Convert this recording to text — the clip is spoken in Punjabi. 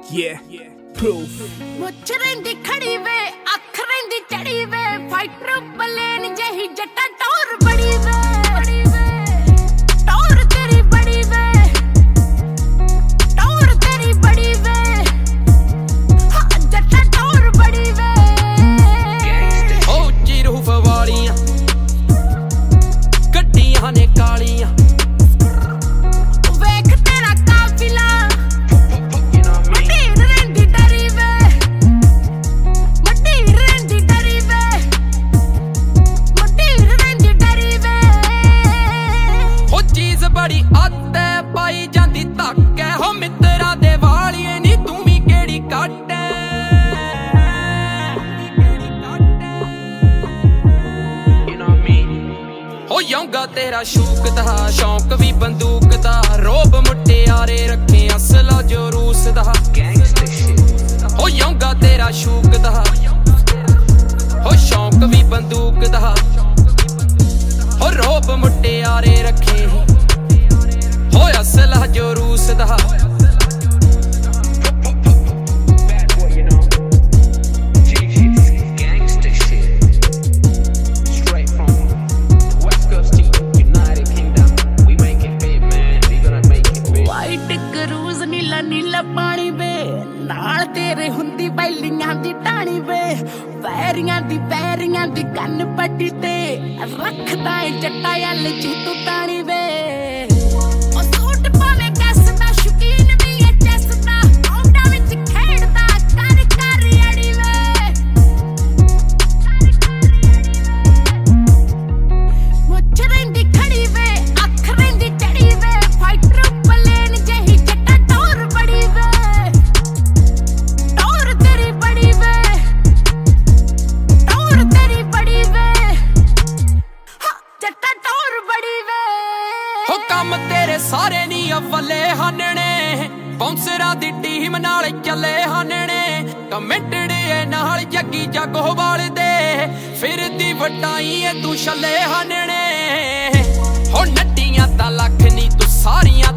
Yeah, proof. ਮੁੱਛ ਰਹਿੰਦੀ ਖੜੀ ਵੇ ਅੱਖ ਰਹਿੰਦੀ ਚੜੀ ਵੇ ਫਾਈਟਰ ਪਲੇਨ ਜਹੀ ਜੱਟਾ ਟੌਰ ਬੜੀ ਵੇ ਟੌਰ ਤੇਰੀ ਬੜੀ ਵੇ ਟੌਰ ਤੇਰੀ ਬੜੀ ਵੇ ਜੱਟਾ ਟੌਰ ਬੜੀ ਵੇ ਓ ਚਿਰੂਫ ਵਾਲੀਆਂ ਗੱਡੀਆਂ ਨੇ ਕਾਲੀਆਂ ਵੇਖ ਤੇਰਾ ਕਾਫਿਲਾ ਮਟੀਰ ਰਹਿੰਦੀ ਡਰੀ ਵੇ ਮਟੀਰ ਰਹਿੰਦੀ ਡਰੀ ਵੇ ਮਟੀਰ ਰਹਿੰਦੀ ਡਰੀ ਵੇ ਹੋ ਚੀਜ਼ ਬੜੀ ਆਤੇ ਪਾਈ ਜਾਂਦੀ ਧੱਕ ਐ ਹੋ ਮਿੱਤਰਾਂ ਦੇ ਵਾਲੀਏ ਨੀ ਤੂੰ ਵੀ ਕਿਹੜੀ ਕੱਟ ਐ ਹੋ ਯੋਂਗਾ ਤੇਰਾ ਸ਼ੂਕ ਦਾ ਸ਼ੌਂਕ ਵੀ ਬੰਦੂਕ ਦਾ ਰੋਬ ਮੁਟਿਆਰੇ ਰੱਖੇ ਅਸਲਾ ਜੋ ਰੂਸ ਦਾ ਹੋ ਯੋਂਗਾ ਤੇਰਾ ਸ਼ੂਕ ਦਾ ਹੋ ਸ਼ੌਂਕ ਵੀ ਬੰਦੂਕ ਦਾ ਹੋ ਰੋਬ ਮੁਟਿਆਰੇ ਰੱਖੇ ਹੋ ਅਸਲਾ ਜੋ ਰੂਸ ਦਾ ਨੀਲਾ ਪਾਣੀ ਵੇ ਨਾਲ ਤੇਰੇ ਹੁੰਦੀ ਬੈਲੀਆਂ ਦੀ ਟਾਣੀ ਵੇ ਵੈਰੀਆਂ ਦੀ ਕੰਨ ਪੱਟੀ ਤੇ ਰੱਖਦਾ ਏ ਜੱਟਾ ਯੱਲ ਜੀ ਤੂੰ ਤਾਣੀ ਵੇ ਉਹ ਸੂਟ ਪਾਵੇਂ ਕੈਸ ਦਾ ਸ਼ੌਕੀਨ ਵੀ ਏ ਚੈਸ ਦਾ ਆਉਂਦਾ ਵਿੱਚ ਖੇਡਦਾ ਕਰ ਕਰ ਅੜੀ ਵੇ ਮੁੱਛ ਰਹਿੰਦੀ ਖੜੀ ਵੇ ਅੱਖ ਰਹਿੰਦੀ ਚੜੀ ਵੇ ਫਾਈਟਰ ਪਲੇਨ ਜਹੀ ਜੱਟਾ ਟੌਰ ਬੜੀ ਵੇ ਟੌਰ ਤੇਰੀ ਬੜੀ ਵੇ ਟੌਰ ਤੇਰੀ ਬੜੀ ਵੇ ਜੱਟਾ ਟੌਰ ਬੜੀ ਵੇ ਹੋ ਕੰਮ ਤੇਰੇ ਸਾਰੇ ਨੀ ਅਵਲੇ ਹਨਣੇ ਬਾਉਂਸਰਾਂ ਦੀ ਟੀਮ ਨਾਲ ਚੱਲੇ ਹਨਣੇ ਕਮਿਟਡ ਏ ਨਾਲ ਜੱਗੀ ਜੱਗੋ ਵਾਲਦੇ ਫਿਰਦੀ ਵਟਾਈ ਏ ਤੂੰ ਛੱਲੇ ਹਨਣੇ ਹੋ ਨੱਟੀਆਂ ਤਾਂ ਲੱਖ ਨੀ ਤੂੰ ਸਾਰੀਆਂ